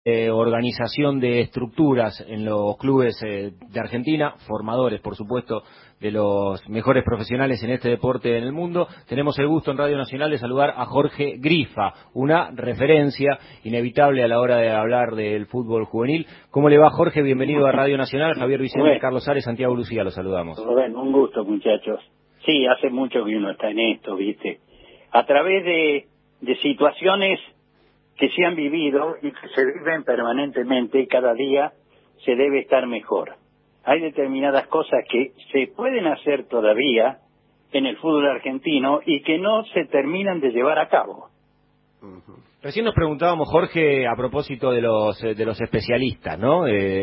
organización de estructuras en los clubes de Argentina, formadores, por supuesto, de los mejores profesionales en este deporte en el mundo. Tenemos el gusto en Radio Nacional de saludar a Jorge Grifa, una referencia inevitable a la hora de hablar del fútbol juvenil. ¿Cómo le va, Jorge? Bienvenido a Radio Nacional. Javier Vicente, Bueno, Carlos Ares, Santiago Lucía, los saludamos. Bueno, un gusto, muchachos. Sí, hace mucho que uno está en esto, ¿viste? A través de situaciones que se han vivido y que se viven permanentemente, cada día se debe estar mejor. Hay determinadas cosas que se pueden hacer todavía en el fútbol argentino y que no se terminan de llevar a cabo. Recién nos preguntábamos, Jorge, a propósito de los especialistas, ¿no?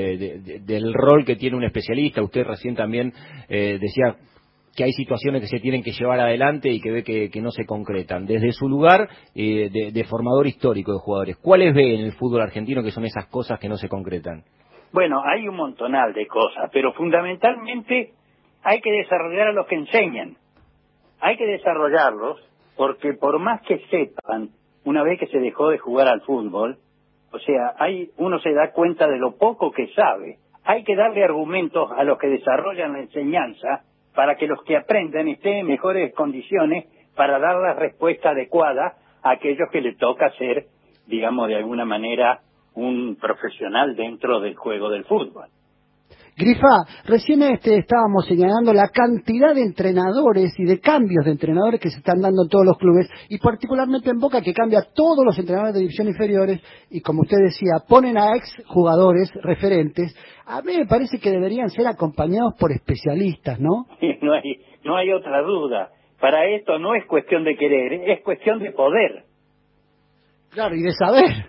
Del rol que tiene un especialista. Usted recién también decía que hay situaciones que se tienen que llevar adelante y que ve que no se concretan. Desde su lugar de formador histórico de jugadores, ¿cuáles ve en el fútbol argentino que son esas cosas que no se concretan? Bueno, hay un montonal de cosas, pero fundamentalmente hay que desarrollar a los que enseñan. Hay que desarrollarlos porque por más que sepan, una vez que se dejó de jugar al fútbol, o sea, uno se da cuenta de lo poco que sabe. Hay que darle argumentos a los que desarrollan la enseñanza para que los que aprenden estén en mejores condiciones para dar la respuesta adecuada a aquellos que le toca ser, digamos, de alguna manera, un profesional dentro del juego del fútbol. Grifa, recién estábamos señalando la cantidad de entrenadores y de cambios de entrenadores que se están dando en todos los clubes, y particularmente en Boca, que cambia a todos los entrenadores de división inferiores, y como usted decía, ponen a ex jugadores referentes. A mí me parece que deberían ser acompañados por especialistas, ¿no? No hay otra duda. Para esto no es cuestión de querer, es cuestión de poder. Claro, y de saber.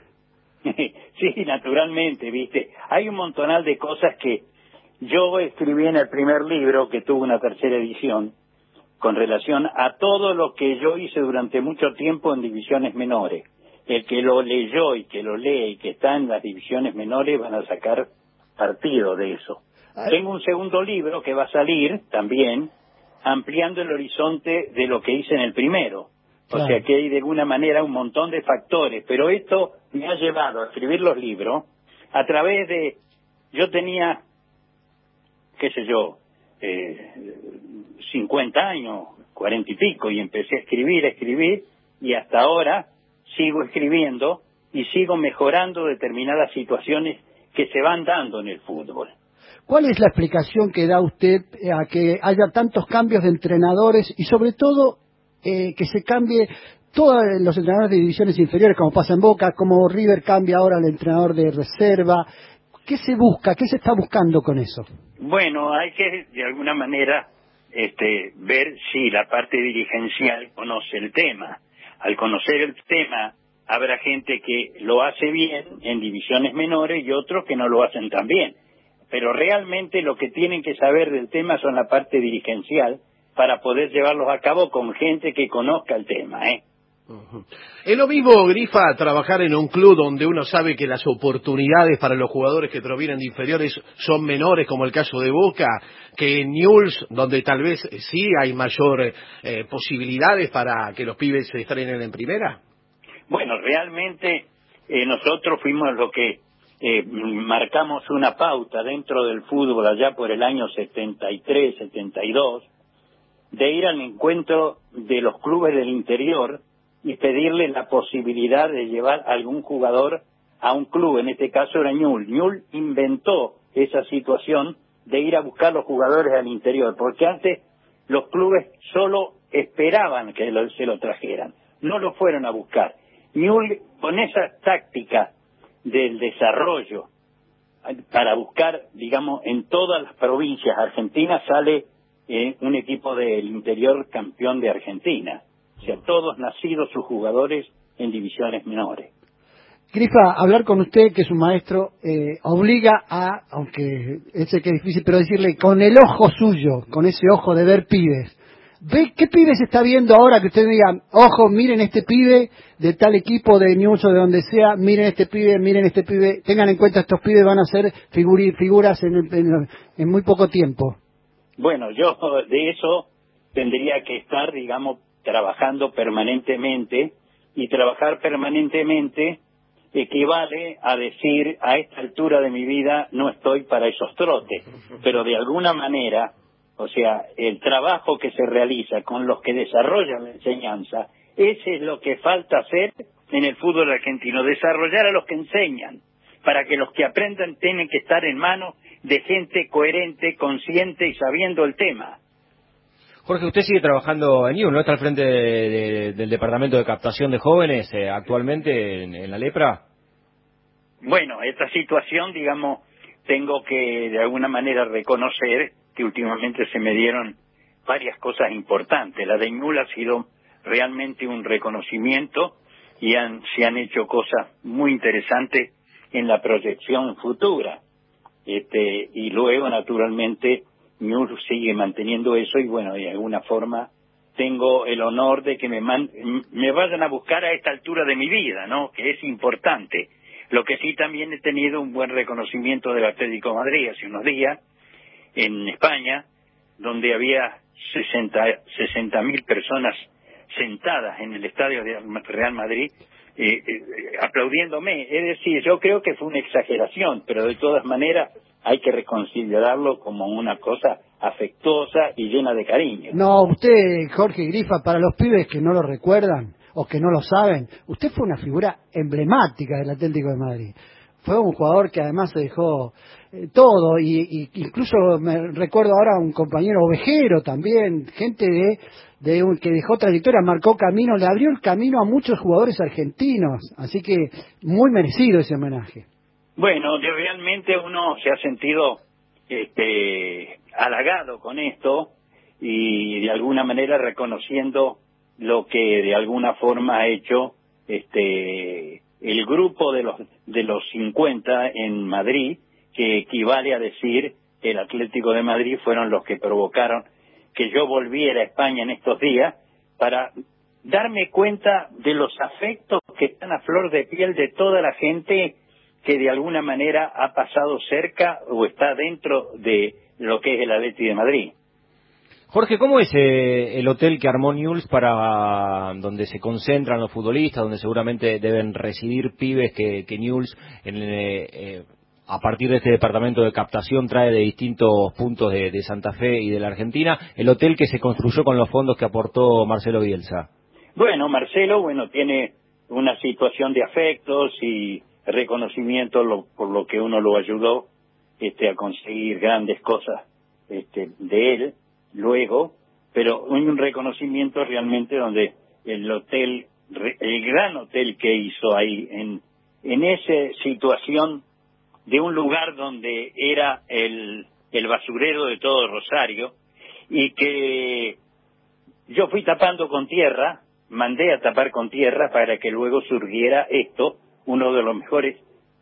Sí, naturalmente, ¿viste? Hay un montonal de cosas que yo escribí en el primer libro, que tuvo una tercera edición, con relación a todo lo que yo hice durante mucho tiempo en divisiones menores. El que lo leyó y que lo lee y que está en las divisiones menores van a sacar partido de eso. Tengo un segundo libro que va a salir también, ampliando el horizonte de lo que hice en el primero. Claro. O sea que hay de alguna manera un montón de factores, pero esto me ha llevado a escribir los libros a través de... Yo tenía, qué sé yo, 50 años, 40 y pico, y empecé a escribir, y hasta ahora sigo escribiendo y sigo mejorando determinadas situaciones que se van dando en el fútbol. ¿Cuál es la explicación que da usted a que haya tantos cambios de entrenadores y sobre todo que se cambie todos los entrenadores de divisiones inferiores, como pasa en Boca, como River cambia ahora el entrenador de reserva? ¿Qué se busca? ¿Qué se está buscando con eso? Bueno, hay que de alguna manera ver si la parte dirigencial conoce el tema. Al conocer el tema, habrá gente que lo hace bien en divisiones menores y otros que no lo hacen tan bien. Pero realmente lo que tienen que saber del tema son la parte dirigencial para poder llevarlos a cabo con gente que conozca el tema, ¿eh? Es lo mismo, Grifa, trabajar en un club donde uno sabe que las oportunidades para los jugadores que provienen de inferiores son menores, como el caso de Boca, que en Newell's, donde tal vez sí hay mayor posibilidades para que los pibes se estrenen en primera. Bueno, realmente nosotros fuimos los que marcamos una pauta dentro del fútbol allá por el año 73, 72, de ir al encuentro de los clubes del interior y pedirle la posibilidad de llevar a algún jugador a un club. En este caso era Newell's. Newell's inventó esa situación de ir a buscar los jugadores al interior, porque antes los clubes solo esperaban que se lo trajeran, no lo fueron a buscar. Newell's, con esa táctica del desarrollo para buscar, digamos, en todas las provincias argentinas, sale un equipo del interior campeón de Argentina. O sea, todos nacidos sus jugadores en divisiones menores. Grifa, hablar con usted, que es un maestro, obliga a, aunque sé que es difícil, pero decirle con el ojo suyo, con ese ojo de ver pibes. ¿Ve qué pibes está viendo ahora que usted diga, ojo, miren este pibe de tal equipo, de Newell's o de donde sea, miren este pibe, tengan en cuenta estos pibes van a ser figuras en muy poco tiempo? Bueno, yo de eso tendría que estar, digamos, trabajando permanentemente, y trabajar permanentemente equivale a decir, a esta altura de mi vida no estoy para esos trotes, pero de alguna manera, o sea, el trabajo que se realiza con los que desarrollan la enseñanza, ese es lo que falta hacer en el fútbol argentino, desarrollar a los que enseñan, para que los que aprendan tienen que estar en manos de gente coherente, consciente y sabiendo el tema. Jorge, usted sigue trabajando en Newell's, ¿no? Está al frente del Departamento de Captación de Jóvenes actualmente en la Lepra. Bueno, esta situación, digamos, tengo que de alguna manera reconocer que últimamente se me dieron varias cosas importantes. La de Newell's ha sido realmente un reconocimiento y se han hecho cosas muy interesantes en la proyección futura. Y luego, naturalmente, Newell's sigue manteniendo eso y, bueno, de alguna forma tengo el honor de que me vayan a buscar a esta altura de mi vida, ¿no? Que es importante. Lo que sí también he tenido un buen reconocimiento del Atlético de Madrid hace unos días, en España, donde había 60.000 personas sentadas en el estadio de Real Madrid, aplaudiéndome. Es decir, yo creo que fue una exageración, pero de todas maneras hay que reconsiderarlo como una cosa afectuosa y llena de cariño. No, usted, Jorge Grifa, para los pibes que no lo recuerdan o que no lo saben, usted fue una figura emblemática del Atlético de Madrid. Fue un jugador que además se dejó todo, y incluso me recuerdo ahora un compañero ovejero también, gente que dejó trayectoria, marcó camino, le abrió el camino a muchos jugadores argentinos, así que muy merecido ese homenaje. Bueno, realmente uno se ha sentido halagado con esto y de alguna manera reconociendo lo que de alguna forma ha hecho el grupo de los 50 en Madrid, que equivale a decir el Atlético de Madrid fueron los que provocaron que yo volviera a España en estos días para darme cuenta de los afectos que están a flor de piel de toda la gente que de alguna manera ha pasado cerca o está dentro de lo que es el Atlético de Madrid. Jorge, ¿cómo es el hotel que armó Newell's para donde se concentran los futbolistas, donde seguramente deben residir pibes que Newell's a partir de este departamento de captación trae de distintos puntos de Santa Fe y de la Argentina, el hotel que se construyó con los fondos que aportó Marcelo Bielsa? Bueno, Marcelo, tiene una situación de afectos y reconocimiento por lo que uno lo ayudó a conseguir grandes cosas de él luego, pero un reconocimiento realmente donde el gran hotel que hizo ahí en esa situación de un lugar donde era el basurero de todo Rosario, y que yo fui tapando con tierra, mandé a tapar con tierra para que luego surgiera esto, uno de los mejores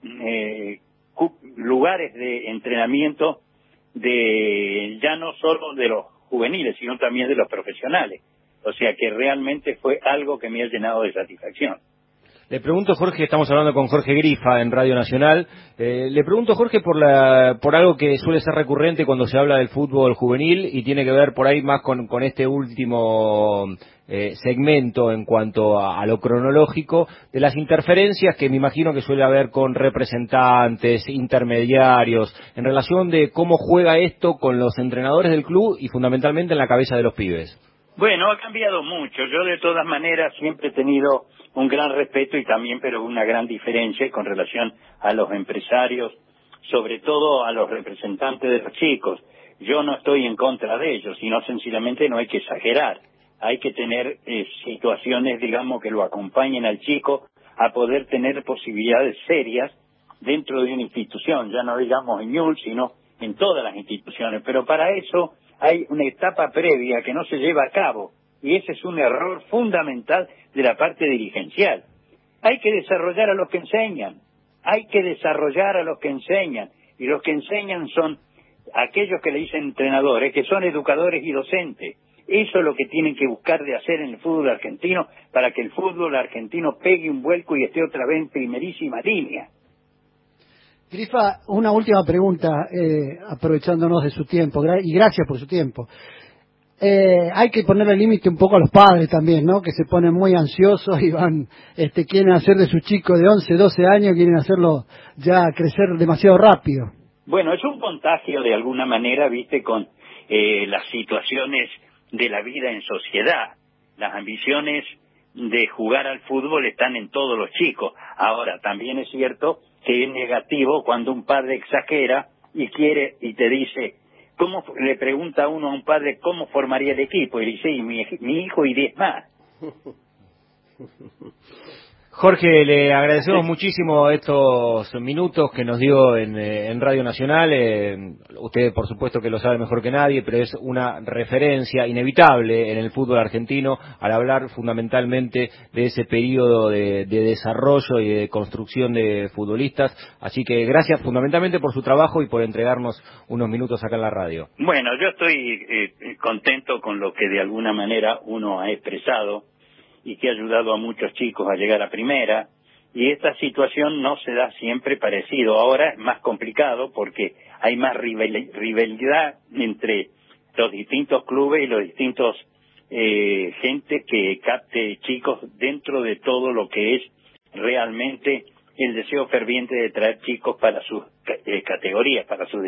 lugares de entrenamiento ya no solo de los juveniles, sino también de los profesionales. O sea que realmente fue algo que me ha llenado de satisfacción. Le pregunto, Jorge, estamos hablando con Jorge Grifa en Radio Nacional. Le pregunto, Jorge, por algo que suele ser recurrente cuando se habla del fútbol juvenil y tiene que ver por ahí más con este último segmento en cuanto a lo cronológico, de las interferencias que me imagino que suele haber con representantes, intermediarios, en relación de cómo juega esto con los entrenadores del club y fundamentalmente en la cabeza de los pibes. Bueno, ha cambiado mucho. Yo de todas maneras siempre he tenido un gran respeto y también, pero una gran diferencia con relación a los empresarios, sobre todo a los representantes de los chicos. Yo no estoy en contra de ellos, sino sencillamente no hay que exagerar. Hay que tener situaciones, digamos, que lo acompañen al chico a poder tener posibilidades serias dentro de una institución, ya no digamos en Newell's, sino en todas las instituciones. Pero para eso hay una etapa previa que no se lleva a cabo, y ese es un error fundamental de la parte dirigencial. Hay que desarrollar a los que enseñan, y los que enseñan son aquellos que le dicen entrenadores, que son educadores y docentes. Eso es lo que tienen que buscar de hacer en el fútbol argentino para que el fútbol argentino pegue un vuelco y esté otra vez en primerísima línea. Grifa, una última pregunta, aprovechándonos de su tiempo, y gracias por su tiempo. hay que ponerle límite un poco a los padres también, ¿no? Que se ponen muy ansiosos y quieren hacer de su chico de 11, 12 años, quieren hacerlo ya crecer demasiado rápido. Bueno, es un contagio de alguna manera, viste, con las situaciones de la vida en sociedad. Las ambiciones de jugar al fútbol están en todos los chicos. Ahora, también es cierto que es negativo cuando un padre exagera y te dice, le pregunta uno a un padre cómo formaría el equipo, y dice, mi hijo y 10 más. Jorge, le agradecemos muchísimo estos minutos que nos dio en Radio Nacional. Usted, por supuesto, que lo sabe mejor que nadie, pero es una referencia inevitable en el fútbol argentino al hablar fundamentalmente de ese periodo de desarrollo y de construcción de futbolistas. Así que gracias fundamentalmente por su trabajo y por entregarnos unos minutos acá en la radio. Bueno, yo estoy contento con lo que de alguna manera uno ha expresado y que ha ayudado a muchos chicos a llegar a primera, y esta situación no se da siempre parecido. Ahora es más complicado porque hay más rivalidad entre los distintos clubes y los distintos gente que capte chicos dentro de todo lo que es realmente el deseo ferviente de traer chicos para sus categorías, para sus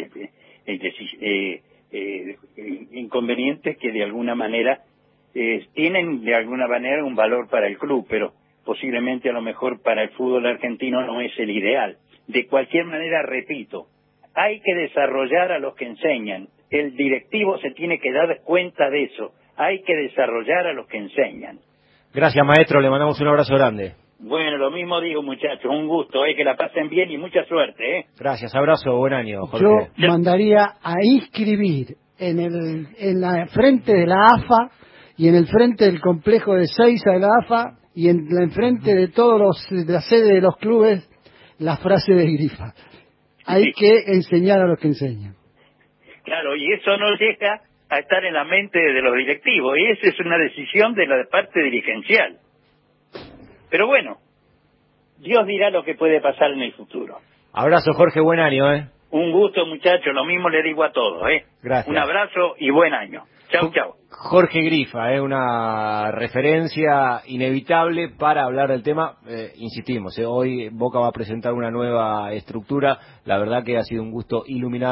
inconvenientes que de alguna manera tienen de alguna manera un valor para el club, pero posiblemente a lo mejor para el fútbol argentino no es el ideal. De cualquier manera, repito, hay que desarrollar a los que enseñan. El directivo se tiene que dar cuenta de eso. Hay que desarrollar a los que enseñan. Gracias, maestro. Le mandamos un abrazo grande. Bueno, lo mismo digo, muchachos. Un gusto, que la pasen bien y mucha suerte. Gracias, abrazo, buen año, Jorge. Yo mandaría a inscribir en la frente de la AFA y en el frente del complejo de Seiza de la AFA y en la frente de de la sede de los clubes la frase de Grifa. Hay que enseñar a los que enseñan. Claro, y eso no llega a estar en la mente de los directivos, y esa es una decisión de la parte dirigencial. Pero bueno, Dios dirá lo que puede pasar en el futuro. Abrazo, Jorge, buen año, Un gusto, muchachos, lo mismo le digo a todos, Gracias. Un abrazo y buen año. Chau, chau. Jorge Grifa, una referencia inevitable para hablar del tema. Insistimos, hoy Boca va a presentar una nueva estructura. La verdad que ha sido un gusto iluminar